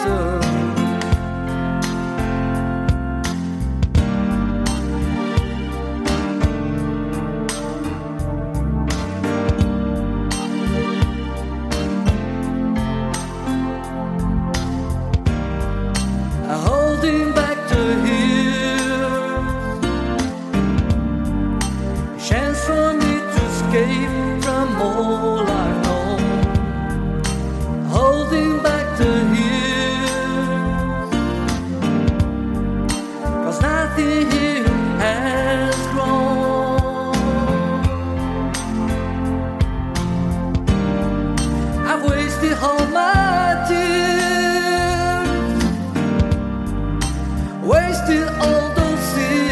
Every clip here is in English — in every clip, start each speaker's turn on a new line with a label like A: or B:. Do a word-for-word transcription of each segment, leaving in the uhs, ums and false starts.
A: better. Holding back to here, chance for me to escape from all I know. Holding back to here, 'cause nothing here has grown. I've wasted all my tears, wasted all those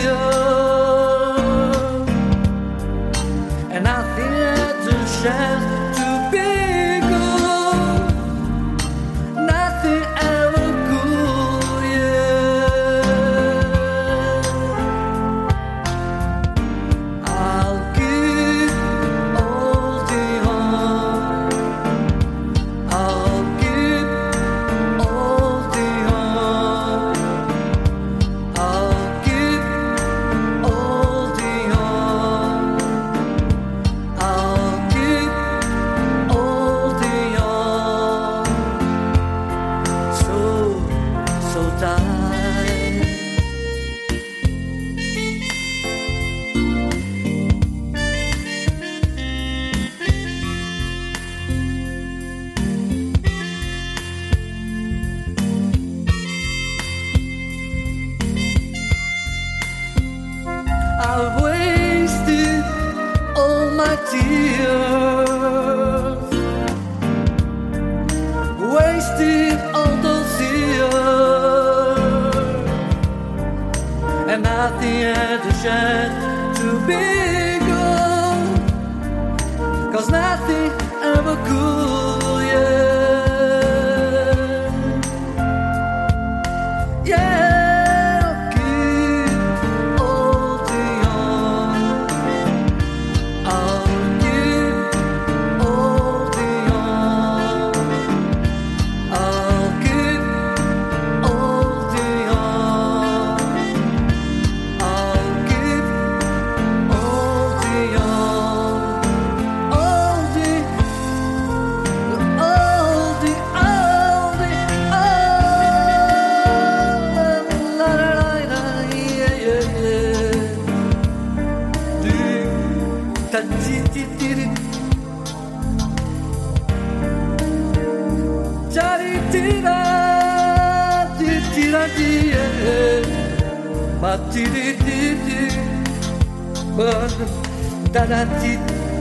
A: years, and nothing had the chance to be good. Nothing ever could, yeah. I'll keep holding on. I'll keep holding on. I'll keep holding on. I'll keep holding on. So, so tight. I've wasted all my tears, wasted all those years, and nothing had a chance to be good, 'cause nothing ever could, yeah. Yeah. But da da